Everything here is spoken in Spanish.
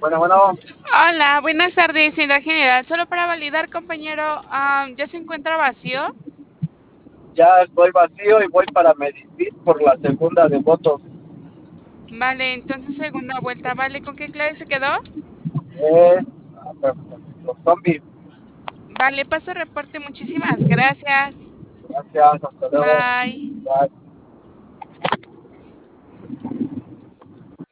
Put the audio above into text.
Bueno, bueno, Hola, buenas tardes, señora general. Solo para validar, compañero, ¿ya se encuentra vacío? ya estoy vacío y voy para Medivir por la segunda de votos. Vale, entonces segunda vuelta. Vale, ¿con qué clave se quedó? Es los zombies. Vale, paso reporte. Muchísimas gracias. Gracias, hasta luego. Bye. Bye.